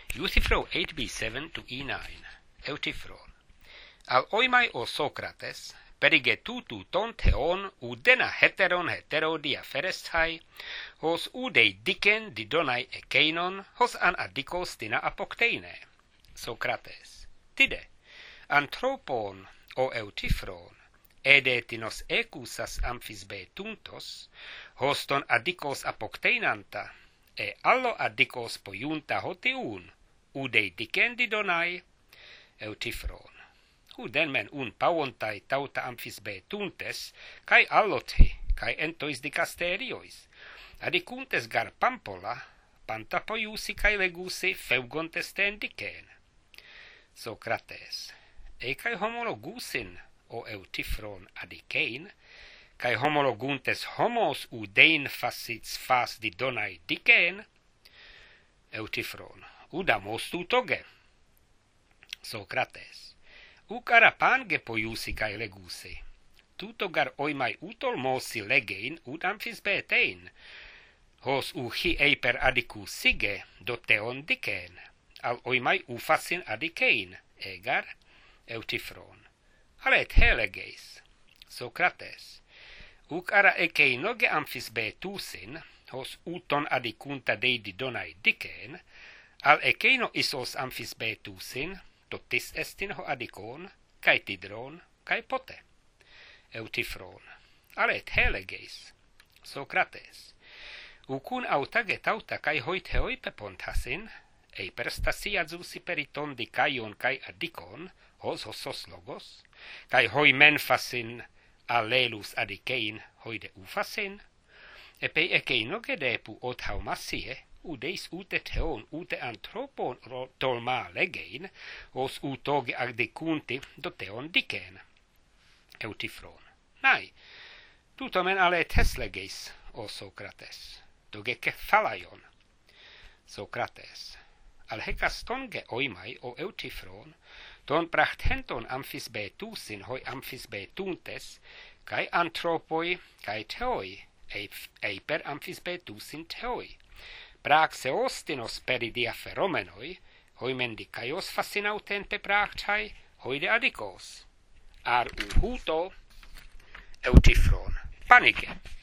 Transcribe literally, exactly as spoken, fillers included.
Euthyphro eight b seven to e nine. Euthyphron. Al oimai o Socrates, perige tutu ton theon udena heteron heterodia feresthai, hos udei dicen didonai ekeinon, hos an adikos tina apokteine. Socrates. Tide, anthropon o Euthyphron, ede tinos ecusas amphisbetuntos, hos ton adikos apokteinanta, e allo adikos poiunta hotiun, udei dicen didonai, Euthyphron. Huden men un pauontai tauta amphisbetuntes, kai allothi, kai entois dicasteriois, adicuntes gar pampola, pantapoiusi kai legusi feugontes ten dicen. Socrates. E kai homologusin o Euthyphron adicein, kai homologuntes homos udein facits fas didonai dicen, Euthyphron. Udamos tu toge. Socrates. Uc arapange poiusi kai legusi. Tuto gar oimai utol mosi legein ud amphisbetein, hos uhi eiper adicus sige doteon dicen, al oimai ufasin adicein, egar, Euthyphron. Alet helegeis. Socrates. Uc ara ekeinoge amphisbetusin, hos uton adicunta deidi donai dicen, al ekeino isos amphisbetusin, totis estin ho adicon, kai tidron, kai pote. Euthyphron. Alet helegeis. Socrates. Ucun autage tauta kai hoit heoipe pontasin, eiper stasia zusi periton dicaion kai adicon, hos hosos logos, kai hoi menfasin allelus adicein hoide ufasin, epei ekeinoge depu ot haumasie, udeis ute theon ute anthropon tolma legein, os utoge adicunti doteon dicen. Euthyphron. Nai, tutomen alet heslegeis, o Socrates, doge kephalaion. Socrates. Al hekastonge oimai o Euthyphron, ton prachtenton amphisbetusin hoi amphisbetuntes, kai anthropoi, kai theoi, eiper amphisbetusin theoi. Praxeostinos peridia feromenoi, hoi mendicaios fascinauten pe prachtai, hoide adicos. Ar uhuto Euthyphron. Panike.